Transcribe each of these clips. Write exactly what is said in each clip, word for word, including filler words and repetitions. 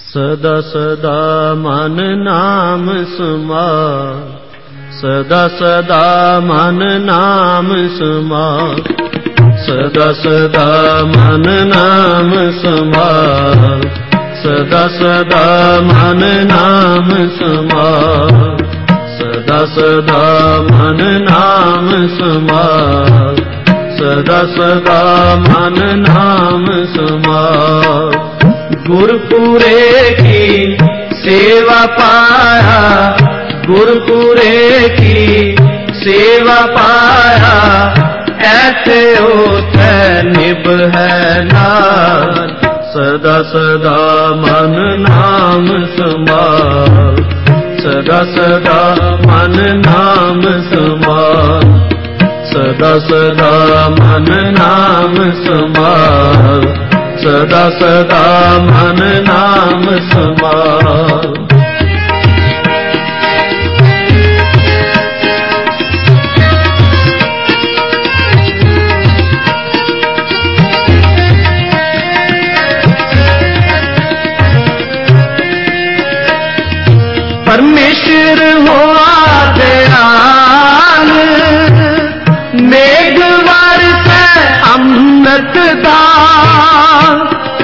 सदा सदा मन नाम समार, सदा सदा मन नाम समार, सदा सदा मन नाम समार, सदा सदा मन नाम समार, सदा सदा मन नाम समार, सदा सदा मन नाम समार। गुरपुरे की सेवा पाया, गुरपुरे की सेवा पाया, ऐसे होते निभ है नार। सदा सदा मन नाम समार, सदा सदा मन नाम समार, सदा सदा मन नाम समार, सदा सदा मन नाम समार। परमेश्वर हुआ दयाल, मेघ वर्षे अमृत दान,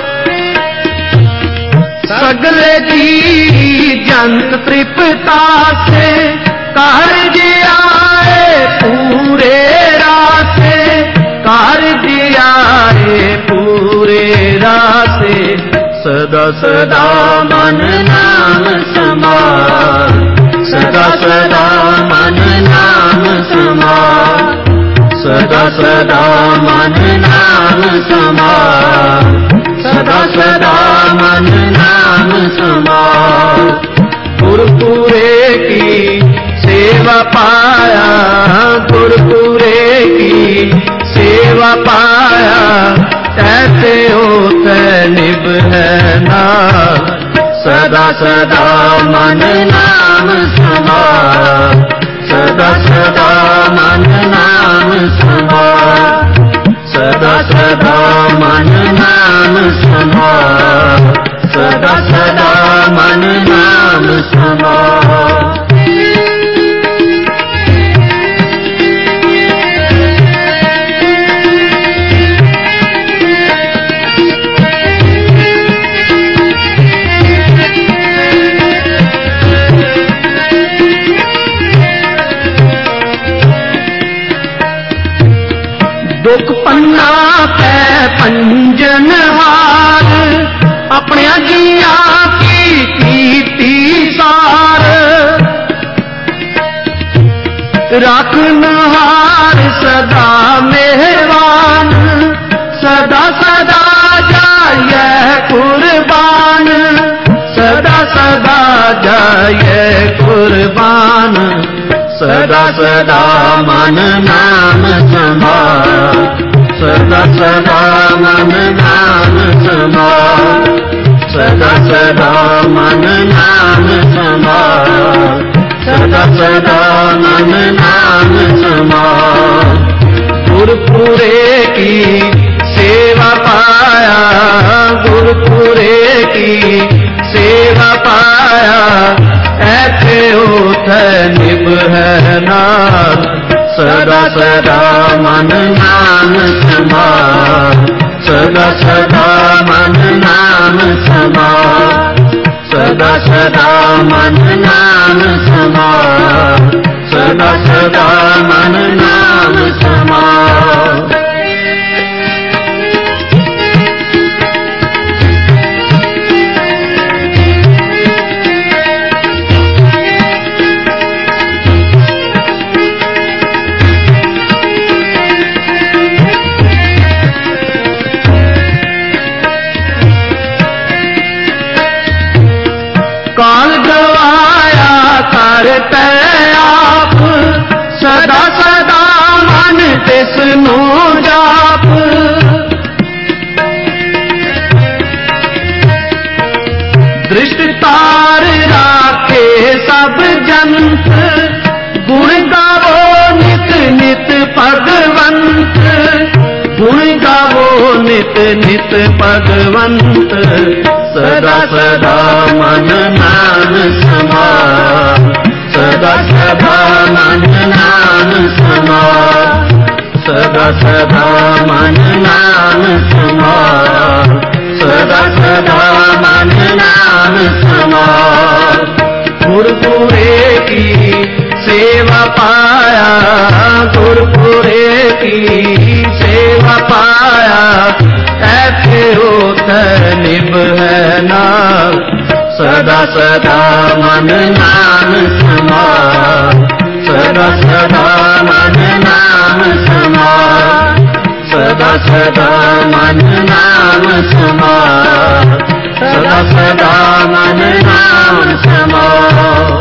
सगले जी जंत तृप्ता से कार्य आए पूरे रासे, कार्य आए पूरे रासे। सदा सदा मन नाम समार, सदा सदा मन नाम समार, सदा सदा मन नाम समार, सदा सदा मन नाम समार। गुरपुरे की सेवा पाया, गुरपुरे की सेवा पाया, ऐसे होते निभ है नार। सदा सदा मन नाम समार, सदा सदा मन नाम समार, सदा सदा मन नाम समार, सदा सदा मन नाम समार। दुख पन्ना पै पंजन हार, अपने जिया की कीती सार, रखनहार सदा मेहरबान, सदा सदा जाए कुर्बान, सदा सदा जाए कुर्बान। सदा सदा मन नाम समार, सदा सदा मन नाम समार, सदा सदा मन नाम समार, सदा सदा मन नाम समार। गुरपुरे की सेवा पाया, गुरपुरे की सेवा पाया, ऐसे होते निभ है नार। सदा सदा मन नाम समार, सदा सदा मन नाम समार, सदा सदा मन नाम समार, सदा सदा मन नाम समार। काल गवाया करते आप, सदा सदा मन तिसनु जाप। दृष्टि तार राखे सब जंत, गुण गावो नित नित भगवंत, गुण गावो नित नित भगवंत। सदा सदा मन नाम समार, सदा सदा मन नाम समार, सदा सदा मन नाम समार, सदा सदा मन नाम समार। गुरपुरे की सेवा पाया, गुरपुरे की सेवा पाया, ऐसे उतर निभ है नाम, सदा सदा मन नाम समार, सदा सदा मन नाम समार, सदा सदा मन नाम समार, सदा सदा मन नाम समार।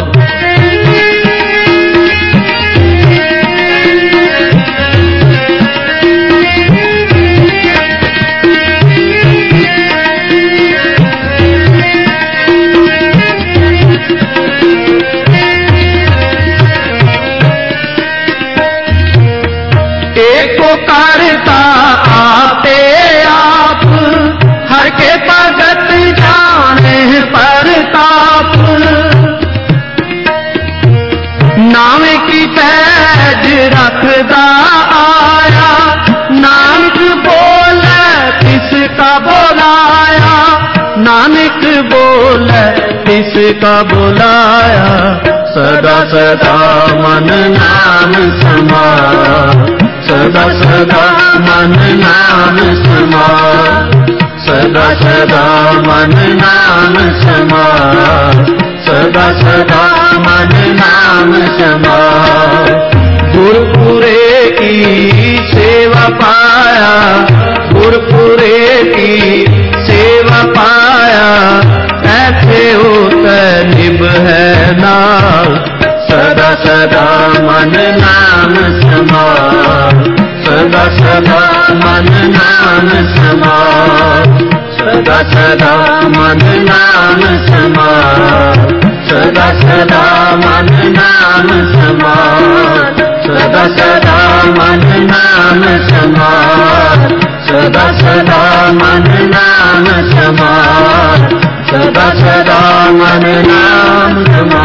करता आपे आप, हर के भगत जाने परताप, नाम की पैज रखदा आया, नानक बोले किसका बुलाया, नानक बोले किसका बुलाया, सदा सदा मन नाम समार, सदा सदा मन नाम समार, सदा सदा मन नाम समार, सदा सदा मन नाम समार। गुरपुरे की सेवा पाया, गुरपुरे की सेवा पाया, ऐसे उतर निभ है नाल, सदा सदा मन नाम समार, सदा सदा मन नाम समार, सदा सदा मन नाम समार, सदा सदा मन नाम समार, सदा सदा मन नाम समार, सदा सदा मन नाम समार, सदा सदा मन नाम समार।